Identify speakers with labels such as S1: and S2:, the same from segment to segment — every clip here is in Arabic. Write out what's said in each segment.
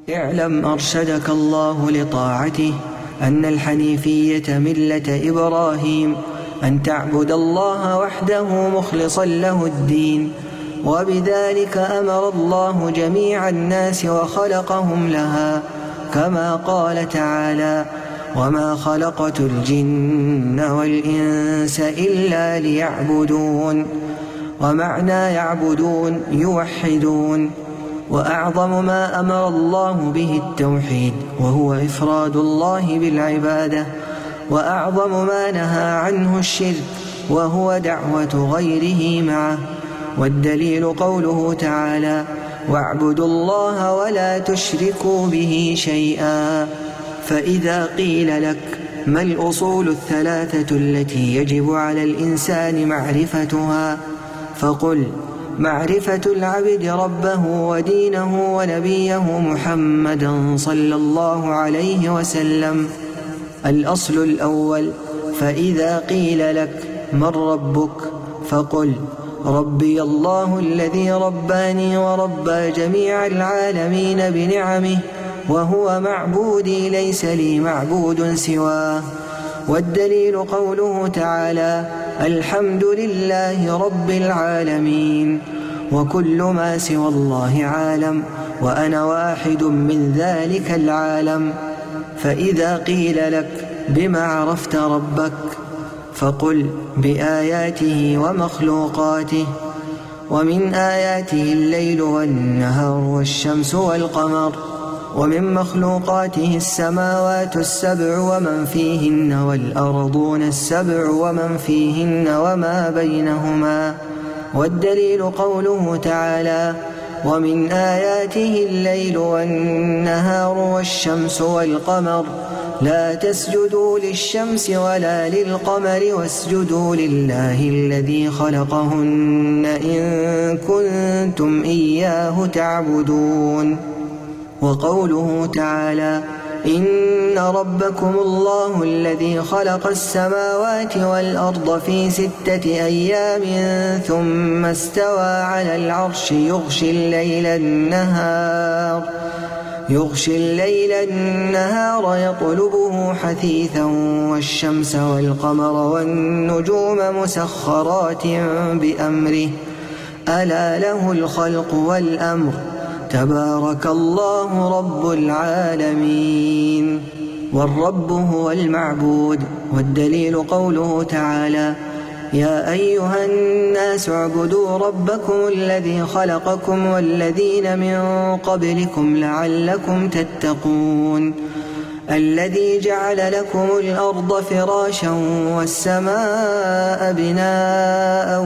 S1: اعلم أرشدك الله لطاعته أن الحنيفية ملة إبراهيم، أن تعبد الله وحده مخلصا له الدين، وبذلك أمر الله جميع الناس وخلقهم لها، كما قال تعالى: وما خلقت الجن والإنس إلا ليعبدون. ومعنى يعبدون يوحدون. وأعظم ما أمر الله به التوحيد، وهو إفراد الله بالعبادة، وأعظم ما نهى عنه الشرك، وهو دعوة غيره معه. والدليل قوله تعالى: واعبدوا الله ولا تشركوا به شيئا. فإذا قيل لك: ما الأصول الثلاثة التي يجب على الإنسان معرفتها؟ فقل: معرفة العبد ربه ودينه ونبيه محمدا صلى الله عليه وسلم. الأصل الأول: فإذا قيل لك: من ربك؟ فقل: ربي الله الذي رباني وربى جميع العالمين بنعمه، وهو معبودي ليس لي معبود سواه. والدليل قوله تعالى: الحمد لله رب العالمين. وكل ما سوى الله عالم، وأنا واحد من ذلك العالم. فإذا قيل لك: بما عرفت ربك؟ فقل: بآياته ومخلوقاته. ومن آياته الليل والنهار والشمس والقمر، ومن مخلوقاته السماوات السبع ومن فيهن، والأرضون السبع ومن فيهن وما بينهما. والدليل قوله تعالى: ومن آياته الليل والنهار والشمس والقمر، لا تسجدوا للشمس ولا للقمر واسجدوا لله الذي خلقهن إن كنتم إياه تعبدون. وقوله تعالى: إن ربكم الله الذي خلق السماوات والأرض في 6 أيام ثم استوى على العرش يغشي الليل النهار يطلبه حثيثا، والشمس والقمر والنجوم مسخرات بأمره، ألا له الخلق والأمر، تبارك الله رب العالمين. والرب هو المعبود. والدليل قوله تعالى: يا أيها الناس اعبدوا ربكم الذي خلقكم والذين من قبلكم لعلكم تتقون، الذي جعل لكم الأرض فراشا والسماء بناء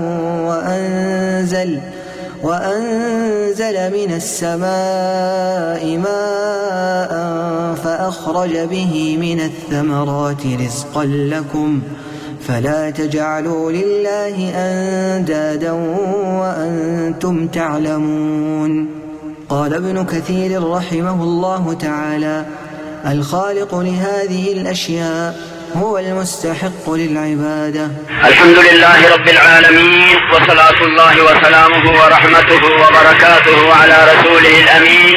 S1: وأنزل من السماء ماء فأخرج به من الثمرات رزقا لكم، فلا تجعلوا لله أندادا وأنتم تعلمون. قال ابن كثير رحمه الله تعالى: الخالق لهذه الأشياء هو المستحق للعبادة.
S2: الحمد لله رب العالمين، وصلاة الله وسلامه ورحمته وبركاته على رسوله الأمين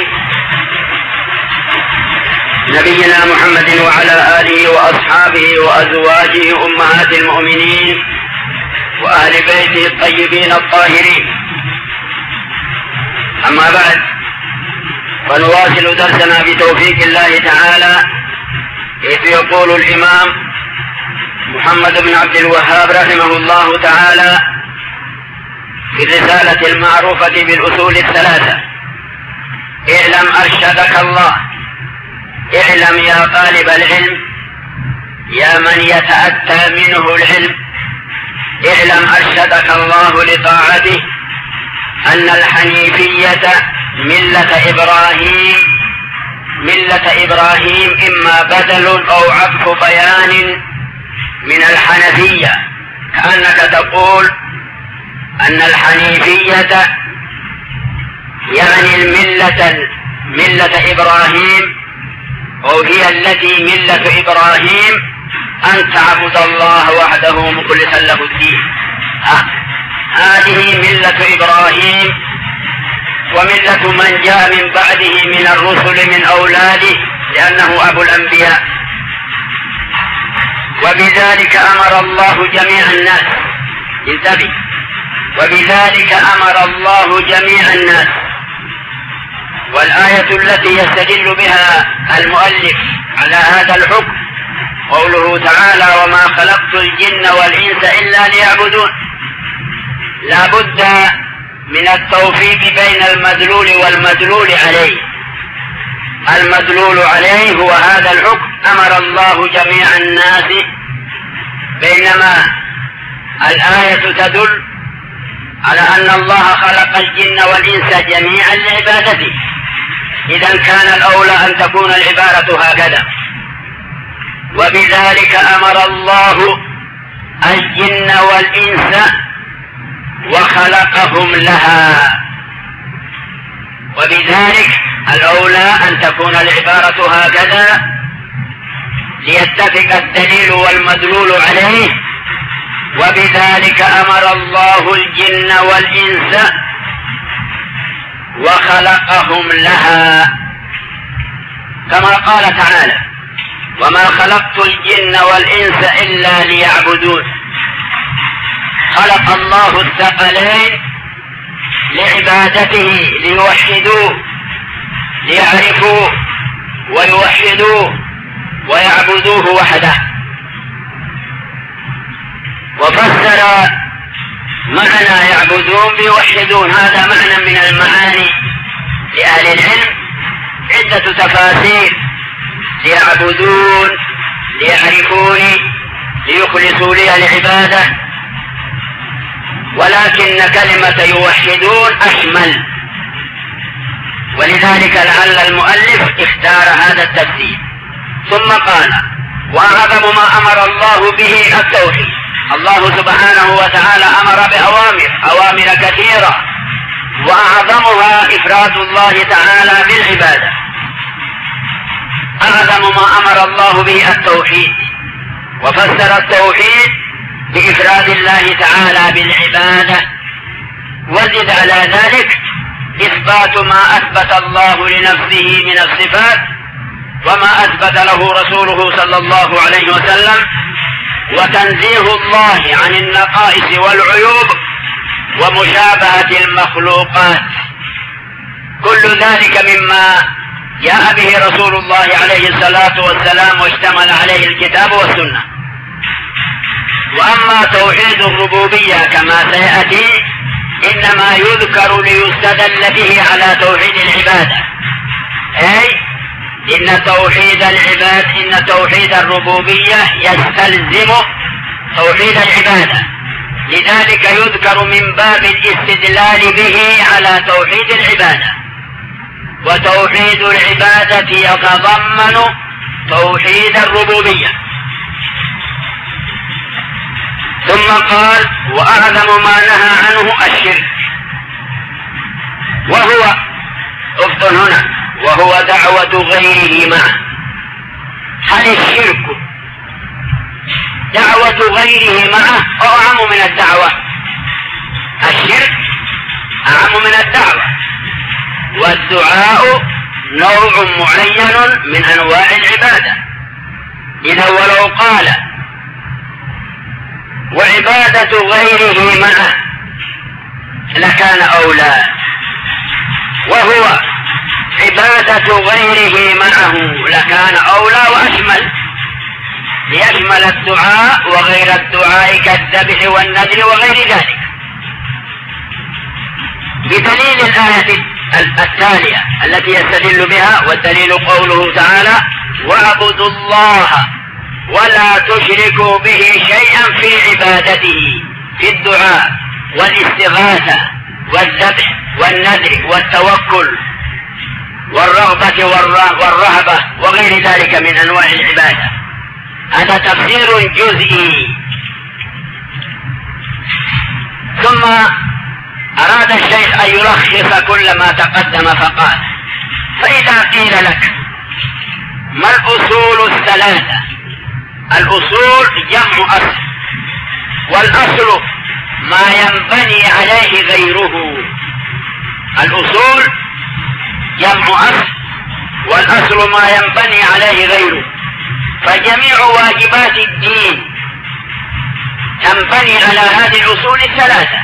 S2: نبينا محمد وعلى آله وأصحابه وأزواجه أمهات المؤمنين وأهل بيته الطيبين الطاهرين. أما بعد، فنواصل درسنا بتوفيق الله تعالى، حيث يقول الإمام محمد بن عبد الوهاب رحمه الله تعالى في الرسالة المعروفة بالأصول الثلاثة: اعلم أرشدك الله، اعلم يا طالب العلم، يا من يتأتى منه العلم، اعلم أرشدك الله لطاعته أن الحنيفية ملة إبراهيم إما بدل أو عطف بيان من الحنفية، كأنك تقول أن الحنيفية يعني ملة إبراهيم، أو هي التي ملة إبراهيم أن تعبد الله وحده مخلصا له الدين. هذه ملة إبراهيم، وملة من جاء من بعده من الرسل من أولاده لأنه أبو الأنبياء. وبذلك أمر الله جميع الناس. انتبه، وبذلك أمر الله جميع الناس. والآية التي يستدل بها المؤلف على هذا الحكم قوله تعالى: وما خلقت الجن والإنس إلا ليعبدون. لا بد من التوفيق بين المدلول والمدلول عليه. المدلول عليه هو هذا الحكم، أمر الله جميع الناس، بينما الآية تدل على أن الله خلق الجن والإنس جميعا لعبادته. إذن كان الأولى أن تكون العبارة هكذا. وبذلك أمر الله الجن والإنس وخلقهم لها. وبذلك الأولى أن تكون العبارة هكذا ليتفق الدليل والمدلول عليه. وبذلك أمر الله الجن والإنس وخلقهم لها، كما قال تعالى: وما خلقت الجن والإنس إلا ليعبدون. خلق الله الثقلين لعبادته، ليوحدوه، ليعرفوه ويوحدوه ويعبدوه وحده. وفسر معنى يعبدون بيوحدون، هذا معنى من المعاني لأهل العلم عدة تفاسير: ليعبدون، ليعرفوني، ليخلصوا لي العبادة. ولكن كلمة يوحدون أشمل، ولذلك لعل المؤلف اختار هذا التفسير. ثم قال: وأعظم ما أمر الله به التوحيد. الله سبحانه وتعالى أمر بأوامر كثيرة، وأعظمها إفراد الله تعالى بالعبادة. أعظم ما أمر الله به التوحيد، وفسر التوحيد بإفراد الله تعالى بالعبادة. وزد على ذلك إثبات ما أثبت الله لنفسه من الصفات وما أثبت له رسوله صلى الله عليه وسلم، وتنزيه الله عن النقائص والعيوب ومشابهة المخلوقات. كل ذلك مما جاء به رسول الله عليه الصلاة والسلام واشتمل عليه الكتاب والسنة. وأما توحيد الربوبية كما سيأتي إنما يذكر ليستدل به على توحيد العبادة، أي إن توحيد الربوبية يستلزم توحيد العبادة، لذلك يذكر من باب الاستدلال به على توحيد العبادة. وتوحيد العبادة يتضمن توحيد الربوبية. ثم قال: وأعظم ما نهى عنه الشرك، وهو افضل هنا، وهو دعوة غيره معه. هل الشرك دعوة غيره معه أو أعم من الدعوة؟ الشرك أعم من الدعوة، والدعاء نوع معين من أنواع العبادة. إذا ولو قال: وعبادة غيره معه لكان أولى، وهو عبادة غيره معه لكان أولى وأشمل، ليشمل الدعاء وغير الدعاء كالذبح والنذر وغير ذلك. بدليل الآية التالية التي يستدل بها، والدليل قوله تعالى: واعبدوا الله ولا تشركوا به شيئا في عبادته، في الدعاء والاستغاثة والذبح والنذر والتوكل والرغبة والرهبة وغير ذلك من أنواع العبادة. هذا تفسير جزئي. ثم أراد الشيخ أن يلخص كل ما تقدم فقال: فإذا قيل لك ما الأصول الثلاثة؟ الأصول جمع أصل، والأصل ما ينبني عليه غيره. الأصول جمع أصل، والأصل ما ينبني عليه غيره، فجميع واجبات الدين تنبني على هذه الأصول الثلاثة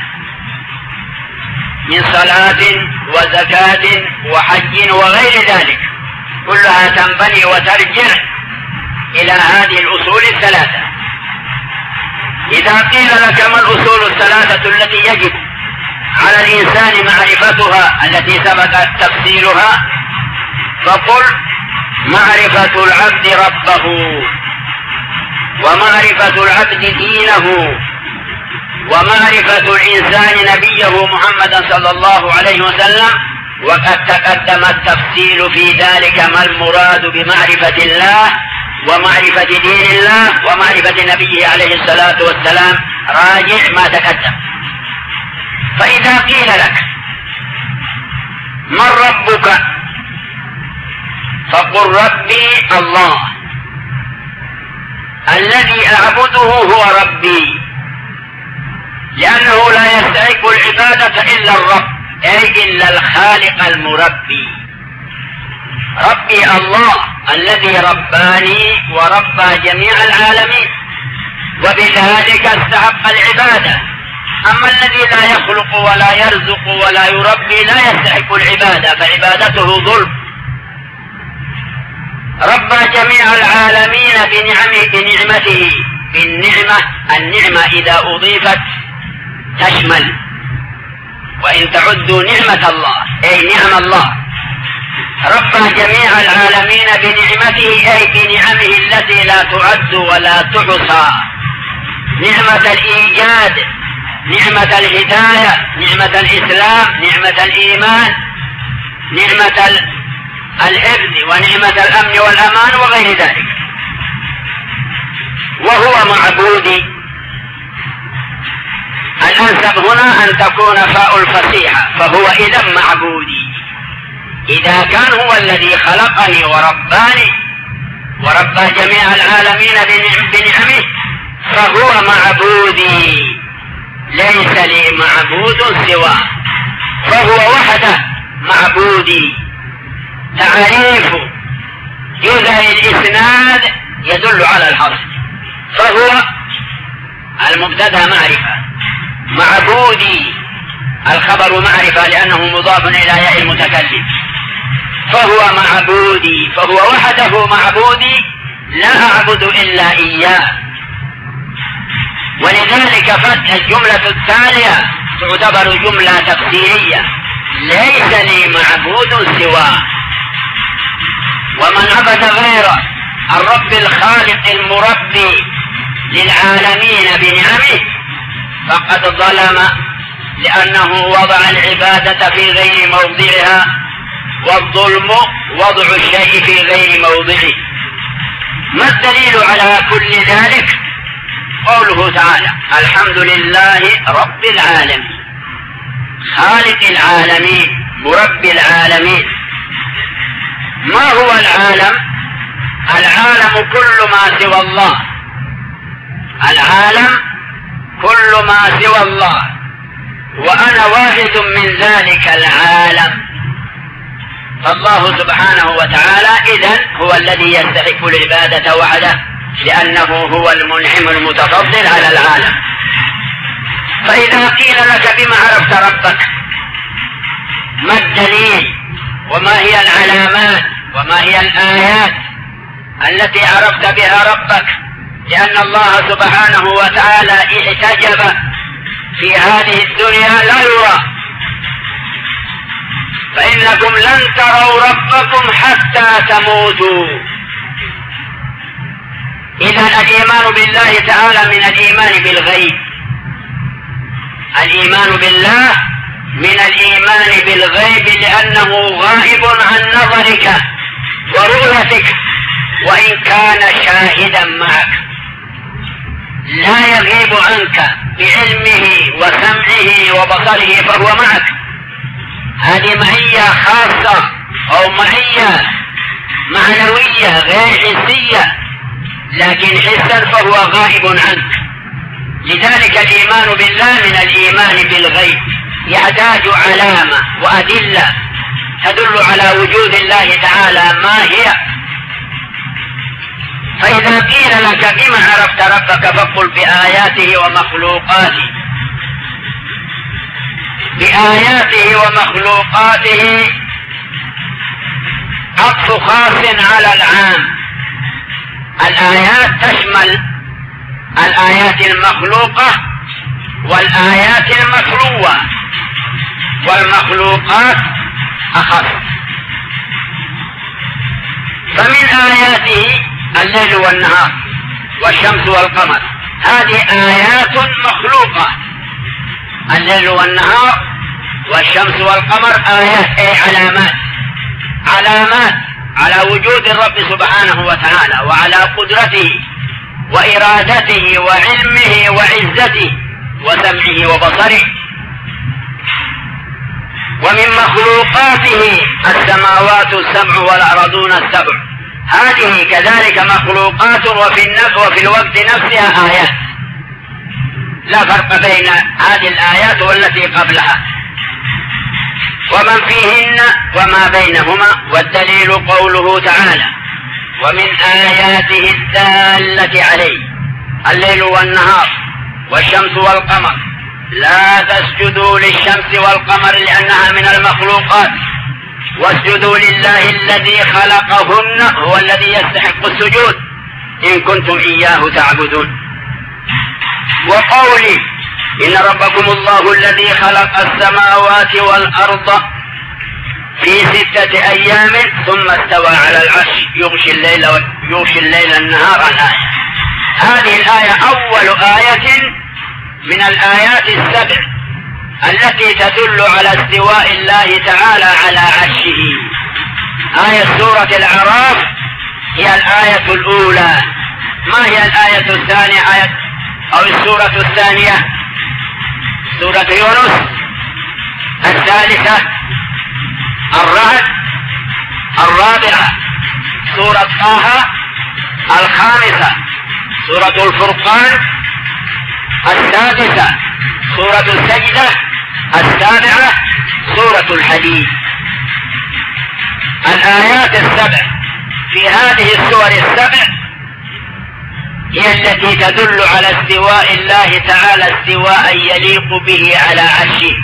S2: من صلاة وزكاة وحج وغير ذلك، كلها تنبني وترجع إلى هذه الأصول الثلاثة. إذا قيل لك ما الأصول الثلاثة التي يجب على الإنسان معرفتها التي سبق تفسيرها، فقل معرفة العبد ربه، ومعرفة العبد دينه، ومعرفة الإنسان نبيه محمدا صلى الله عليه وسلم. وقد تقدم التفصيل في ذلك ما المراد بمعرفة الله ومعرفة دين الله ومعرفة نبيه عليه الصلاة والسلام، راجع ما تقدم. فإذا قيل لك من ربك فقل ربي الله، الذي أعبده هو ربي، لأنه لا يستحق العبادة إلا الرب، أي إلا الخالق المربي. ربي الله الذي رباني وربى جميع العالمين، وبذلك استحق العبادة. أما الذي لا يخلق ولا يرزق ولا يربي لا يستحق العبادة، فعبادته ظلم. ربى جميع العالمين بنعمته. النعمة إذا أضيفت تشمل، وإن تعدوا نعمة الله أي نعم الله. ربى جميع العالمين بنعمته أي بنعمه التي لا تعد ولا تحصى، نعمة الإيجاد، نعمة الهداية، نعمة الإسلام، نعمة الإيمان، نعمة الحفظ، ونعمة الأمن والأمان وغير ذلك. وهو معبودي. الأنسب هنا أن تكون فاء الفصيحة، فهو إذا معبودي. إذا كان هو الذي خلقني ورباني وربى جميع العالمين بنعمه فهو معبودي، ليس لي معبود سواه، فهو وحده معبودي. تعريف يظهر الإسناد يدل على الحصر، فهو المبتدأ معرفة، معبودي الخبر معرفة لأنه مضاف إلى ياء المتكلم، فهو معبودي، فهو وحده معبودي، لا أعبد إلا إياه. ولذلك الجملة التالية تعتبر جملة تفسيرية، ليس لي معبود سواه. ومن عبد غير الرب الخالق المربي للعالمين بنعمه فقد ظلم، لأنه وضع العبادة في غير موضعها، والظلم وضع الشيء في غير موضعه. ما الدليل على كل ذلك؟ قوله تعالى الحمد لله رب العالمين، خالق العالمين مربي العالمين. ما هو العالم؟ العالم كل ما سوى الله، العالم كل ما سوى الله، وأنا واحد من ذلك العالم. فالله سبحانه وتعالى إذن هو الذي يستحق العبادة وحده، لأنه هو المنعم المتفضل على العالم. فإذا قيل لك بما عرفت ربك، ما الدليل وما هي العلامات وما هي الآيات التي عرفت بها ربك؟ لأن الله سبحانه وتعالى احتجب في هذه الدنيا لا يرى، فإنكم لن تروا ربكم حتى تموتوا. إذن الإيمان بالله تعالى من الإيمان بالغيب، الإيمان بالله من الإيمان بالغيب، لأنه غائب عن نظرك ورؤيتك، وإن كان شاهدا معك لا يغيب عنك بعلمه وسمعه وبصره، فهو معك. هذه معية خاصة أو معية معنوية غير حسية، لكن حسا فهو غائب عنك. لذلك الإيمان بالله من الإيمان بالغيب، يحتاج علامة وأدلة تدل على وجود الله تعالى ما هي. فإذا قيل لك بما عرفت ربك فقل بآياته ومخلوقاته. بآياته ومخلوقاته عطف خاص على العام. الآيات تشمل الآيات المخلوقة والآيات المتلوة، والمخلوقات أخص. فمن آياته الليل والنهار والشمس والقمر، هذه آيات مخلوقة. الليل والنهار والشمس والقمر آيات، أي علامات على وجود الرب سبحانه وتعالى وعلى قدرته وإرادته وعلمه وعزته وسمعه وبصره. ومن مخلوقاته السماوات السبع والأرضون السبع، هذه كذلك مخلوقات وفي الوقت نفسها آيات، لا فرق بين هذه الآيات والتي قبلها ومن فيهن وما بينهما. والدليل قوله تعالى: ومن آياته الدالة عليه الليل والنهار والشمس والقمر لا تسجدوا للشمس والقمر لأنها من المخلوقات واسجدوا لله الذي خلقهن هو الذي يستحق السجود إن كنتم إياه تعبدون. وقولي: إن ربكم الله الذي خلق السماوات والأرض في 6 أيام ثم استوى على العرش يغشي الليل النهار. الآية هذه الآية أول آية من الآيات السبع التي تدل على استواء الله تعالى على عرشه. آية سورة الأعراف هي الآية الأولى. ما هي الآية الثانية أو السورة الثانية؟ سورة يونس. الثالثة الرعد. الرابعة سورة طه. الخامسة سورة الفرقان. السادسة سورة السجدة. السابعة سورة الحديد. الآيات السبع في هذه السور السبع هي التي تدل على استواء الله تعالى استواء يليق به على عرشه.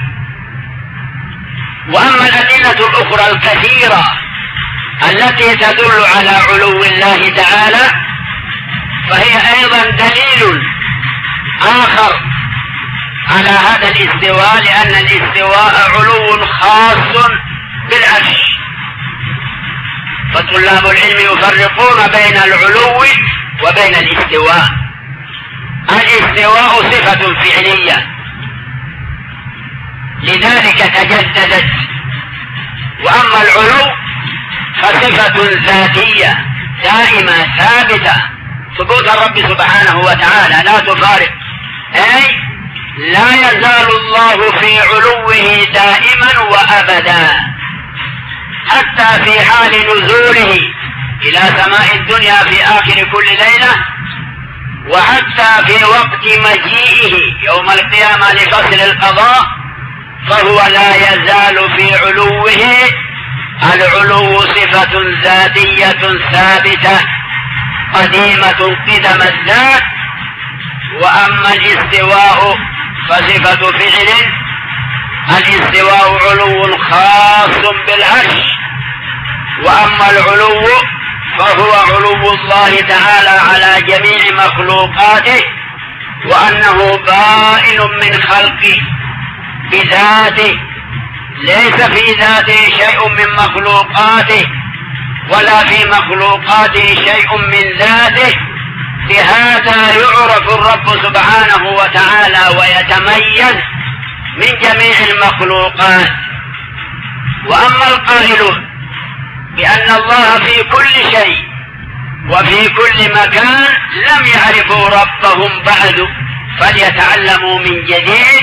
S2: وأما الأدلة الأخرى الكثيرة التي تدل على علو الله تعالى فهي أيضا دليل آخر على هذا الاستواء، لأن الاستواء علو خاص بالعرش. فطلاب العلم يفرقون بين العلو وبين الاستواء. الاستواء صفة فعلية لذلك تجددت، وأما العلو فصفة ذاتية دائمة ثابتة، ثبوت الرب سبحانه وتعالى لا تفارق، أي لا يزال الله في علوه دائما وأبدا، حتى في حال نزوله إلى سماء الدنيا في آخر كل ليلة، وحتى في وقت مجيئه يوم القيامة لفصل القضاء فهو لا يزال في علوه. العلو صفة ذاتية ثابتة قديمة قدم الذات. وأما الاستواء فصفة فعل. الاستواء علو خاص بالعرش، وأما العلو فهو علو الله تعالى على جميع مخلوقاته، وأنه بائن من خلقه بذاته، ليس في ذاته شيء من مخلوقاته ولا في مخلوقاته شيء من ذاته. بهذا يعرف الرب سبحانه وتعالى ويتميز من جميع المخلوقات. وأما القائلون بأن الله في كل شيء وفي كل مكان لم يعرفوا ربهم بعد، فليتعلموا من جديد،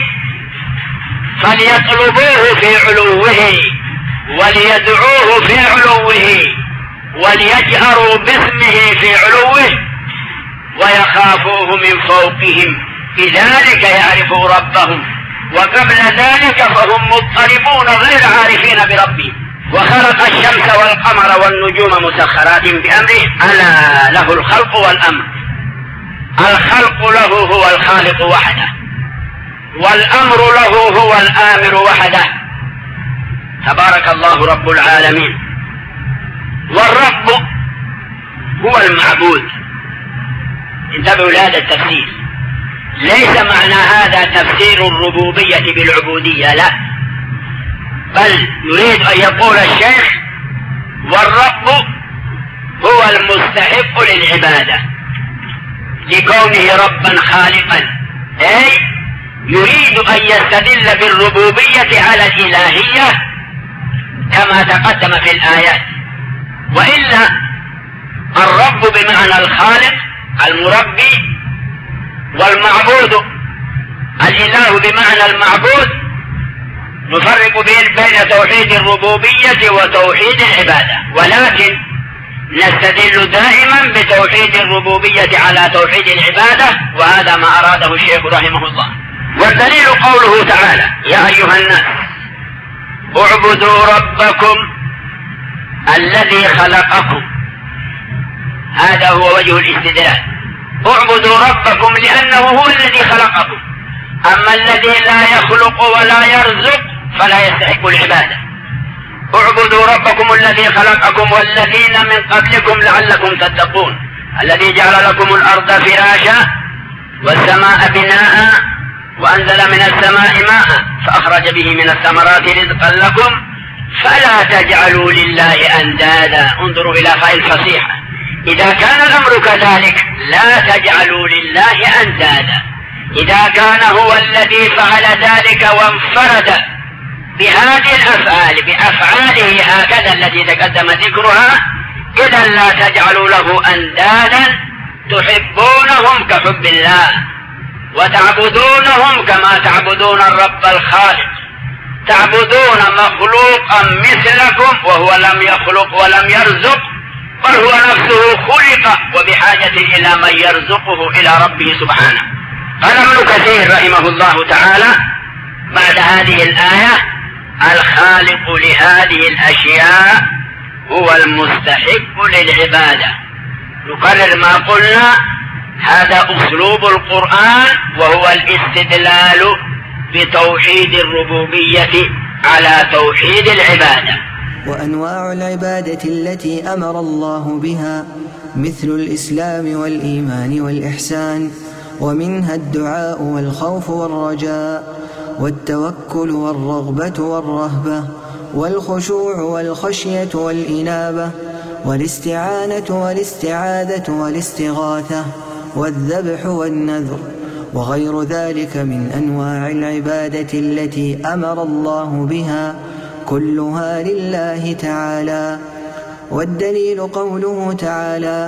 S2: فليطلبوه في علوه وليدعوه في علوه وليجهروا باسمه في علوه ويخافوه من فوقهم، بذلك يعرفوا ربهم وقبل ذلك فهم مضطربون غير عارفين بربهم. وخلق الشمس والقمر والنجوم مسخرات بأمره ألا له الخلق والأمر. الخلق له هو الخالق وحده، والأمر له هو الآمر وحده، تبارك الله رب العالمين. والرب هو المعبود. انتبهوا لهذا التفسير، ليس معنى هذا تفسير الربوبية بالعبودية، لا، بل يريد أن يقول الشيخ والرب هو المستحق للعبادة لكونه ربا خالقا، أي يريد أن يستدل بالربوبية على الإلهية كما تقدم في الآيات. وإلا الرب بمعنى الخالق المربي، والمعبود الإله بمعنى المعبود. نفرق بين توحيد الربوبية وتوحيد العبادة، ولكن نستدل دائما بتوحيد الربوبية على توحيد العبادة، وهذا ما أراده الشيخ رحمه الله. والدليل قوله تعالى يا أيها الناس اعبدوا ربكم الذي خلقكم. هذا هو وجه الاستدلال، اعبدوا ربكم لأنه هو الذي خلقكم، أما الذي لا يخلق ولا يرزق فلا يستحق العبادة. اعبدوا ربكم الذي خلقكم والذين من قبلكم لعلكم تتقون، الذي جعل لكم الأرض فراشا والسماء بناء وأنزل من السماء ماء فأخرج به من الثمرات رزقا لكم فلا تجعلوا لله أندادا. انظروا إلى فاء الفصيحة، إذا كان الأمر كذلك لا تجعلوا لله أندادا. إذا كان هو الذي فعل ذلك وانفرد بهذه الأفعال بأفعاله هكذا التي تقدم ذكرها، إذا لا تجعلوا له أندادا تحبونهم كحب الله وتعبدونهم كما تعبدون الرب الخالق. تعبدون مخلوقا مثلكم وهو لم يخلق ولم يرزق، بل هو نفسه خلق وبحاجة إلى من يرزقه إلى ربه سبحانه. قال ابن كثير رحمه الله تعالى بعد هذه الآية الخالق لهذه الأشياء هو المستحق للعبادة. نكرر ما قلنا، هذا أسلوب القرآن وهو الاستدلال بتوحيد الربوبية على توحيد العبادة.
S1: وأنواع العبادة التي أمر الله بها مثل الإسلام والإيمان والإحسان، ومنها الدعاء والخوف والرجاء والتوكل والرغبة والرهبة والخشوع والخشية والإنابة والاستعانة والاستعاذة والاستغاثة والذبح والنذر وغير ذلك من أنواع العبادة التي أمر الله بها، كلها لله تعالى. والدليل قوله تعالى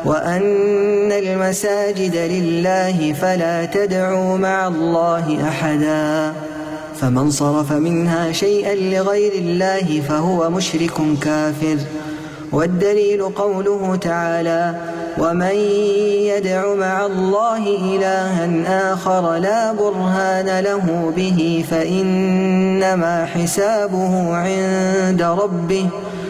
S1: وأن المساجد لله فلا تدعوا مع الله أحدا، فمن صرف منها شيئا لغير الله فهو مشرك كافر. والدليل قوله تعالى ومن يدع مع الله إلها آخر لا برهان له به فإنما حسابه عند ربه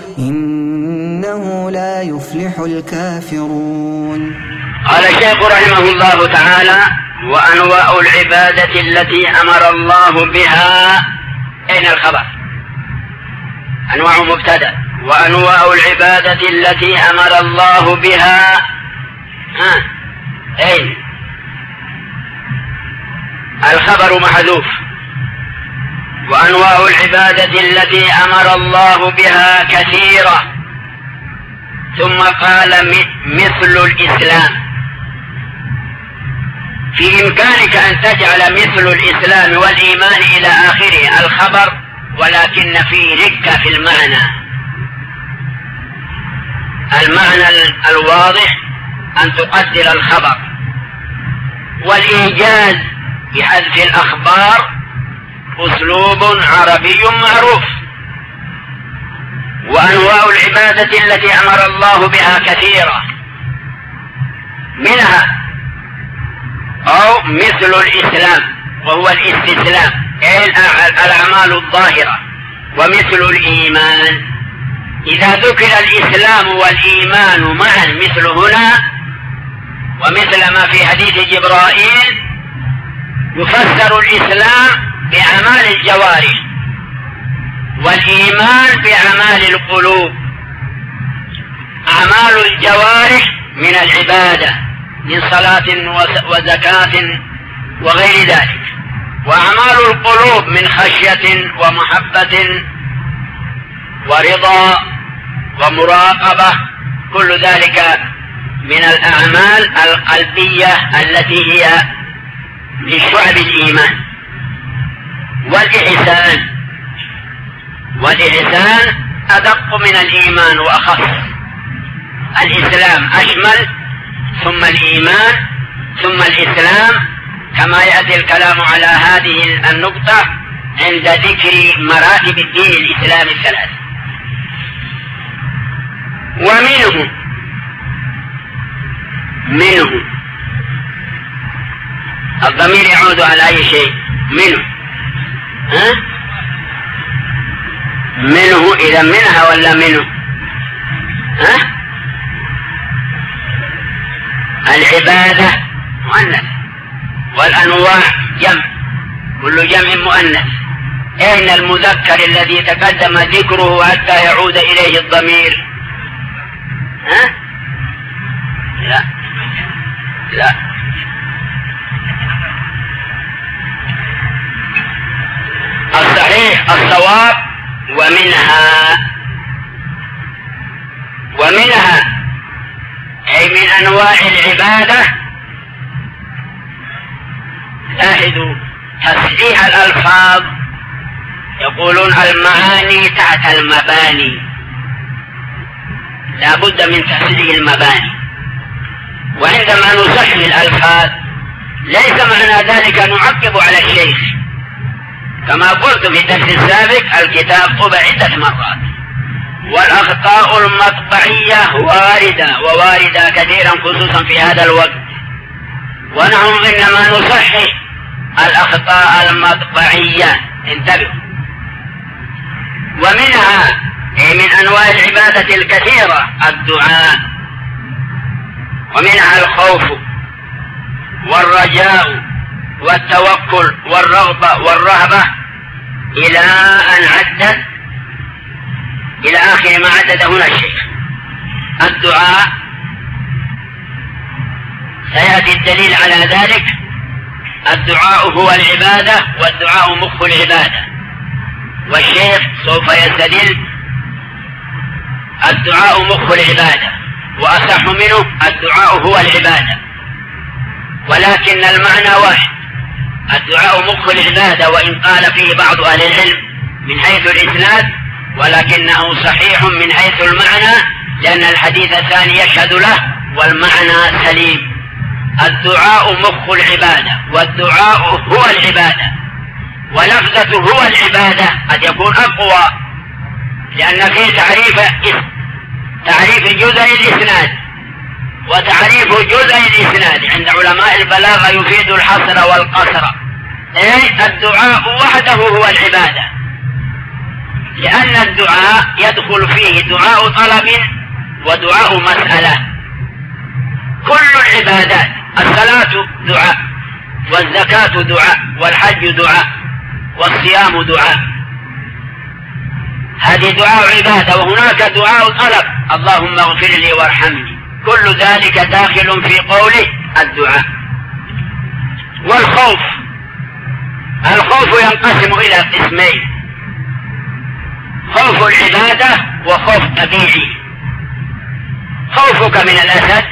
S1: إنه لا يفلح الكافرون.
S2: قال الشيخ رحمه الله تعالى وأنواع العبادة التي أمر الله بها. أين الخبر؟ أنواع مبتدأ. وأنواع العبادة التي أمر الله بها أين؟ الخبر محذوف. وأنواع العبادة التي أمر الله بها كثيرة، ثم قال مثل الإسلام. في إمكانك أن تجعل مثل الإسلام والإيمان إلى آخره الخبر، ولكن في ركة في المعنى الواضح أن تقدر الخبر، والإيجاز بحذف الأخبار أسلوب عربي معروف. وأنواع العبادة التي أمر الله بها كثيرة، منها أو مثل الإسلام وهو الاستسلام، الأعمال الظاهرة ومثل الإيمان. إذا ذكر الإسلام والإيمان معا مثل هنا ومثل ما في حديث جبرائيل، يفسر الإسلام بأعمال الجوارح والإيمان بأعمال القلوب. أعمال الجوارح من العبادة من صلاة وزكاة وغير ذلك، وأعمال القلوب من خشية ومحبة ورضا ومراقبة، كل ذلك من الأعمال القلبية التي هي من شعب الإيمان. والإحسان أدق من الإيمان وأخص. الإسلام أشمل، ثم الإيمان، ثم الإسلام، كما يأتي الكلام على هذه النقطة عند ذكر مراتب الدين الإسلامي الثلاث. منه الضمير يعود على أي شيء؟ منه إذا منها ولا منه؟ العبادة مؤنث والأنواع جمع، كل جمع مؤنث. أين المذكر الذي تقدم ذكره حتى يعود إليه الضمير؟ لا الصحيح الصواب ومنها أي من أنواع العبادة. لاحظوا تصحيح الألفاظ، يقولون المعاني تحت المباني، لا بد من تصحيح المباني. وعندما نصحح الألفاظ ليس معنى ذلك نعقب على الشيخ، كما قلت في الدرس السابق الكتاب طبع عدة مرات، والأخطاء المطبعية واردة كثيرا خصوصا في هذا الوقت، ونحن إنما نصحح الأخطاء المطبعية. انتبهوا. ومنها من أنواع العبادة الكثيرة الدعاء، ومنها الخوف والرجاء والتوكل والرغبة والرهبة إلى أن عدد إلى آخر ما عدد هنا الشيخ. الدعاء سيأتي الدليل على ذلك. الدعاء هو العبادة، والدعاء مخ العبادة، والشيخ سوف يستدل. الدعاء مخ العبادة، وأصح منه الدعاء هو العبادة، ولكن المعنى واحد. الدعاء مخ العبادة، وإن قال فيه بعض أهل العلم من حيث الإسناد، ولكنه صحيح من حيث المعنى، لأن الحديث الثاني يشهد له والمعنى سليم. الدعاء مخ العبادة، والدعاء هو العبادة، ولفظة هو العبادة قد يكون أقوى، لأن فيه تعريف جزء الإسناد، وتعريف جزء الإسناد عند علماء البلاغة يفيد الحصر والقصر. الدعاء وحده هو العبادة، لأن الدعاء يدخل فيه دعاء طلب ودعاء مسألة. كل العبادات، الصلاة دعاء، والزكاة دعاء، والحج دعاء، والصيام دعاء، هذه دعاء عبادة. وهناك دعاء طلب، اللهم اغفر لي وارحمني، كل ذلك داخل في قوله الدعاء. والخوف، الخوف ينقسم إلى قسمين: خوف العبادة وخوف طبيعي. خوفك من الأسد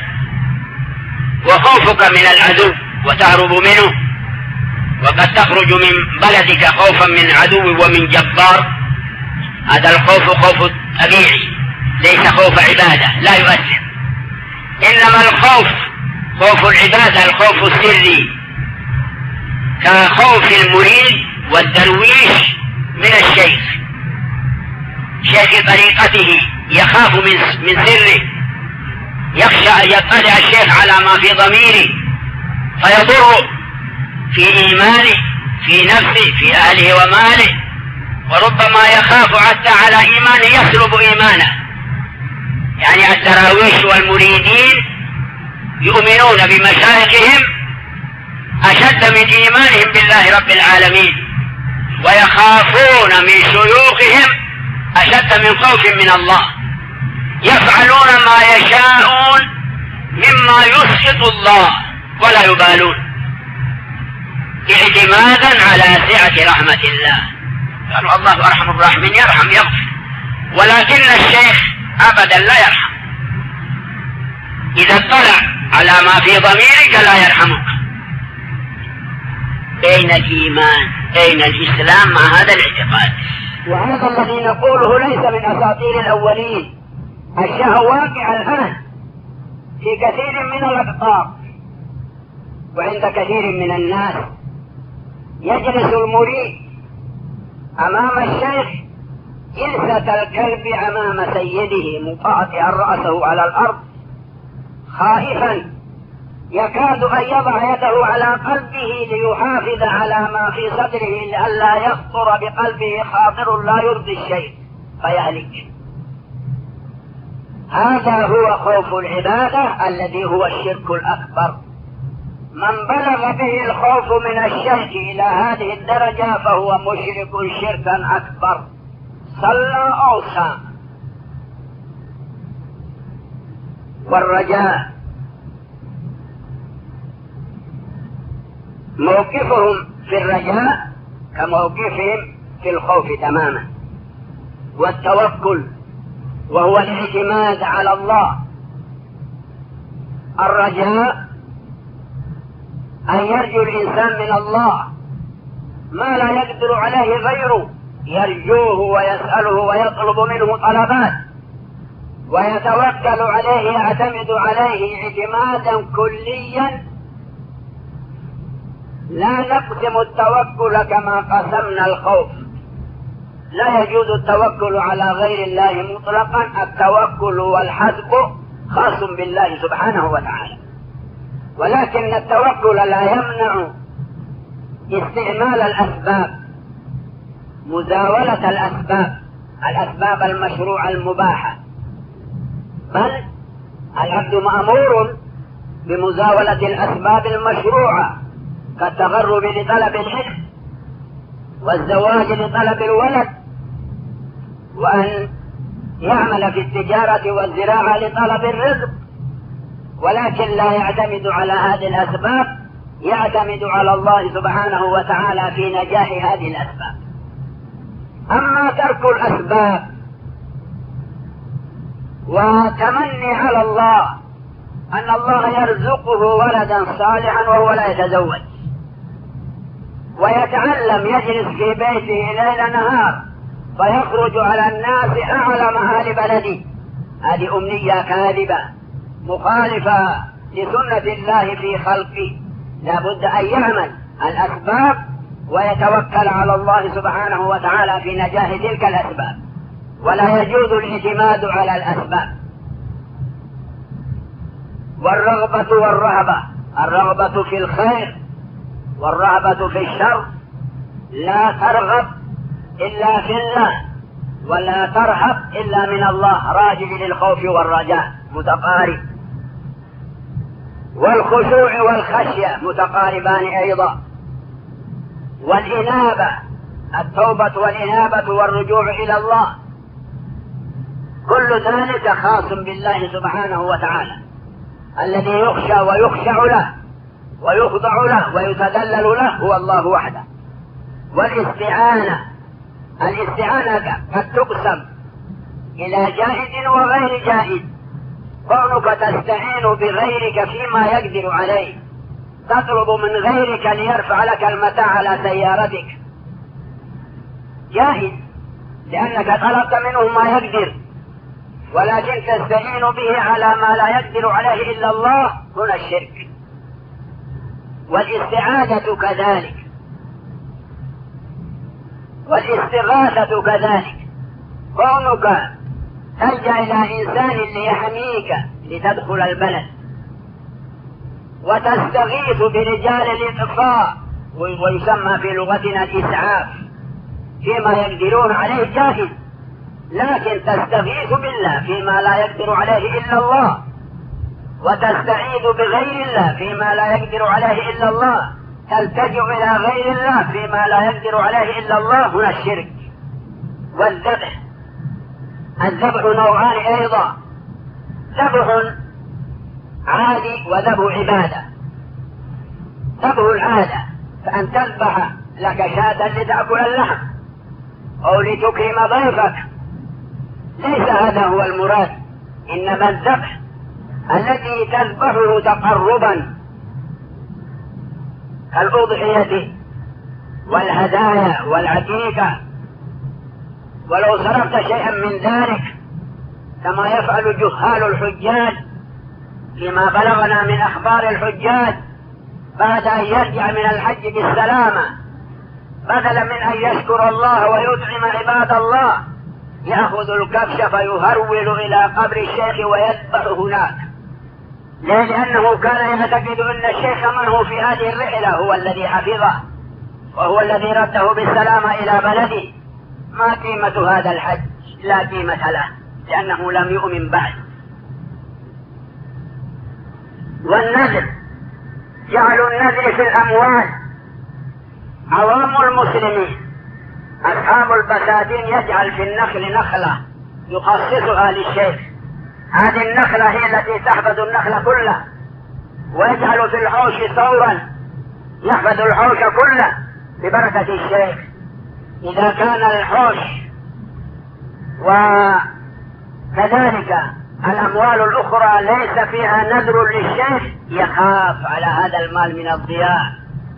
S2: وخوفك من العدو وتهرب منه، وقد تخرج من بلدك خوفا من عدو ومن جبار، هذا الخوف خوف طبيعي ليس خوف عبادة، لا يؤثر. إنما الخوف خوف العبادة الخوف السري، كخوف المريد والدرويش من الشيخ، شيخ طريقته يخاف من سره، يخشى أن يطلع الشيخ على ما في ضميره فيضر في إيمانه، في نفسه في أهله وماله، وربما يخاف حتى على إيمانه يسلب إيمانه. يعني الدراويش والمريدين يؤمنون بمشايخهم أشد من إيمانهم بالله رب العالمين، ويخافون من شيوخهم أشد من خوف من الله، يفعلون ما يشاءون مما يسخط الله ولا يبالون، اعتمادا على سعة رحمة الله. قالوا الله أرحم الراحمين، يرحم يغفر، ولكن الشيخ أبدا لا يرحم. إذا اطلع على ما في ضميرك لا يرحمك. أين الإيمان؟ أين الإسلام مع هذا الاعتقاد؟ وهذا الذي نقوله ليس من أساطير الأولين، الشيء واقع الآن في كثير من الأقطار وعند كثير من الناس. يجلس المريد أمام الشيخ جلسة الكلب أمام سيده مطاطئا رأسه على الأرض خائفا، يكاد أن يضع يده على قلبه ليحافظ على ما في صدره لئلا يخطر بقلبه خاطر لا يرضي الشيء فيهلك. هذا هو خوف العبادة الذي هو الشرك الأكبر. من بلغ به الخوف من الشرك إلى هذه الدرجة فهو مشرك شركا أكبر، صلى أو صام. والرجاء موقفهم في الرجاء كموقفهم في الخوف تماما. والتوكل وهو الاعتماد على الله. الرجاء أن يرجو الإنسان من الله ما لا يقدر عليه غيره، يرجوه ويسأله ويطلب منه طلبات، ويتوكل عليه، يعتمد عليه اعتمادا كليا. لا نقسم التوكل كما قسمنا الخوف. لا يجوز التوكل على غير الله مطلقا. التوكل والحسب خاص بالله سبحانه وتعالى، ولكن التوكل لا يمنع استعمال الأسباب، مزاولة الأسباب المشروعة المباحة، بل العبد مأمور بمزاولة الأسباب المشروعة كالتغرب لطلب العلم والزواج لطلب الولد، وأن يعمل في التجارة والزراعة لطلب الرزق، ولكن لا يعتمد على هذه الأسباب، يعتمد على الله سبحانه وتعالى في نجاح هذه الأسباب. أما ترك الأسباب وتمني على الله أن الله يرزقه ولدا صالحا وهو لا يتزوج، ويتعلم يجلس في بيته ليل نهار فيخرج على الناس أعلى أهل بلده، هذه أمنية كاذبة مخالفة لسنة الله في خلقه. لا بد أن يعمل الأسباب ويتوكل على الله سبحانه وتعالى في نجاح تلك الأسباب، ولا يجوز الاعتماد على الأسباب. والرغبة والرهبة، الرغبة في الخير والرهبة في الشر. لا ترغب إلا في الله ولا ترهب إلا من الله، راجع للخوف والرجاء متقارب. والخشوع والخشية متقاربان أيضا. والإنابة، التوبة والإنابة والرجوع إلى الله، كل ذلك خاص بالله سبحانه وتعالى الذي يخشى ويخشع له ويخضع له ويتذلل له هو الله وحده. والاستعانة، الاستعانة قد تقسم إلى جائز وغير جائز. كونك تستعين بغيرك فيما يقدر عليه، تطلب من غيرك ليرفع لك المتاع على سيارتك، جائز لأنك طلبت منه ما يقدر، ولكن تستعين به على ما لا يقدر عليه إلا الله، هنا الشرك. والاستعاذة كذلك، والاستغاثة كذلك، كونك تلجأ إلى إنسان ليحميك لتدخل البلد، وتستغيث برجال الإطفاء ويسمى في لغتنا الإسعاف فيما يقدرون عليه جاهز، لكن تستغيث بالله فيما لا يقدر عليه إلا الله، وتستعيذ بغير الله فيما لا يقدر عليه إلا الله، تلتجئ إلى غير الله فيما لا يقدر عليه إلا الله. هنا الشرك. والذبح، الذبح نوعان أيضا، ذبح عادي وذبح عبادة. ذبح العادة فأن تذبح لك شاة لتأكل اللحم أو لتكرم ضيفك، ليس هذا هو المراد، إنما الذبح الذي تذبحه تقربا كالأضحية والهدايا والعقيقة، ولو صرفت شيئا من ذلك كما يفعل جهال الحجاج فيما بلغنا من أخبار الحجاج بعد أن يرجع من الحج بالسلامة، بدلا من أن يشكر الله ويطعم عباد الله يأخذ الكبش فيهرول إلى قبر الشيخ ويذبح هناك. ليه؟ لأنه كان يعتقد أن الشيخ معه في هذه الرحلة هو الذي حفظه وهو الذي رده بالسلامة إلى بلده. ما قيمة هذا الحج؟ لا قيمة له، لأنه لم يؤمن بعد. والنذر، جعل النذر في الأموال. عوام المسلمين أصحاب البساتين يجعل في النخل نخلة يخصصها للشيخ، هذه النخلة هي التي تحفظ النخل كله، ويجعل في الحوش ثورا يحفظ الحوش كله ببركة الشيخ. إذا كان الحوش وكذلك الأموال الأخرى ليس فيها نذر للشيخ يخاف على هذا المال من الضياع.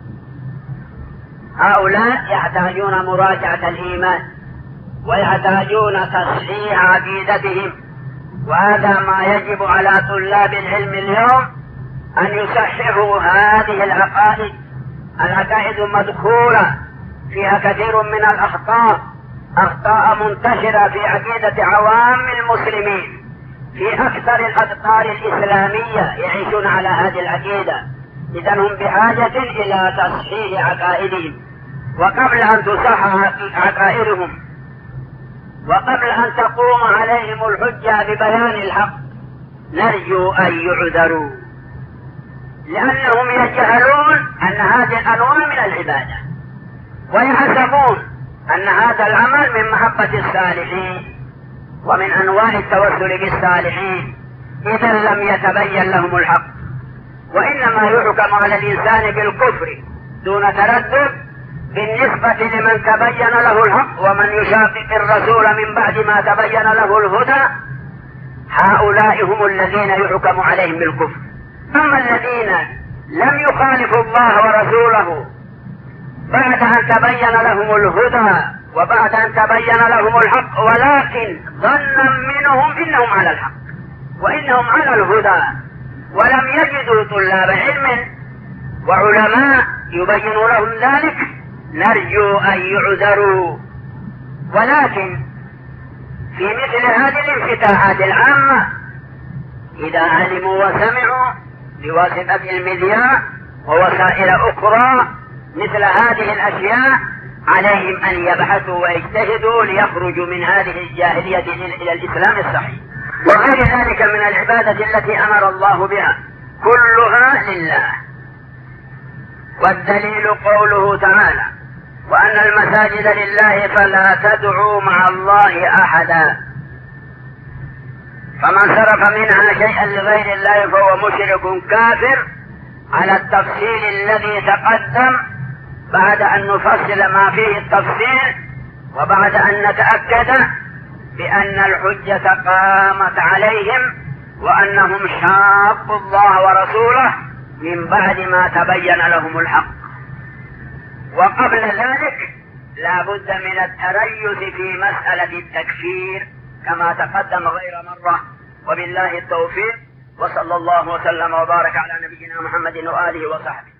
S2: هؤلاء يحتاجون مراجعة الإيمان ويحتاجون تصحيح عقيدتهم، وهذا ما يجب على طلاب العلم اليوم أن يصححوا هذه العقائد. العقائد مدخولة فيها كثير من الأخطاء، أخطاء منتشرة في عقيدة عوام المسلمين في أكثر الأقطار الإسلامية يعيشون على هذه العقيدة. إذن هم بحاجة إلى تصحيح عقائدهم، وقبل أن تصحح عقائدهم وقبل أن تقوم عليهم الحجة ببيان الحق نرجو أن يعذروا، لأنهم يجهلون أن هذه الأنواع من العبادة، ويحسبون أن هذا العمل من محبة الصالحين ومن أنواع التوسل بالصالحين، إذا لم يتبين لهم الحق. وإنما يحكم على الإنسان بالكفر دون تردد بالنسبة لمن تبين له الحق، ومن يشاقق الرسول من بعد ما تبين له الهدى هؤلاء هم الذين يحكم عليهم بالكفر. أما الذين لم يخالفوا الله ورسوله بعد أن تبين لهم الهدى وبعد أن تبين لهم الحق، ولكن ظنا منهم إنهم على الحق وإنهم على الهدى، ولم يجدوا طلاب علم وعلماء يبينوا لهم ذلك، نرجو أن يعذروا. ولكن في مثل هذه الانفتاحات العامة إذا علموا وسمعوا بواسطة المذياع ووسائل أخرى مثل هذه الأشياء عليهم أن يبحثوا ويجتهدوا ليخرجوا من هذه الجاهلية إلى الإسلام الصحيح. وغير ذلك من العبادة التي أمر الله بها كلها لله. والدليل قوله تعالى: وأن المساجد لله فلا تدعوا مع الله أحدا. فمن صرف منها شيئا لغير الله فهو مشرك كافر، على التفصيل الذي تقدم بعد أن نفصل ما فيه التفصيل، وبعد أن نتأكد بأن الحجة قامت عليهم وأنهم شاقوا الله ورسوله من بعد ما تبين لهم الحق. وقبل ذلك لا بد من التريث في مسألة التكفير كما تقدم غير مرة. وبالله التوفيق، وصلى الله وسلم وبارك على نبينا محمد وآله وصحبه.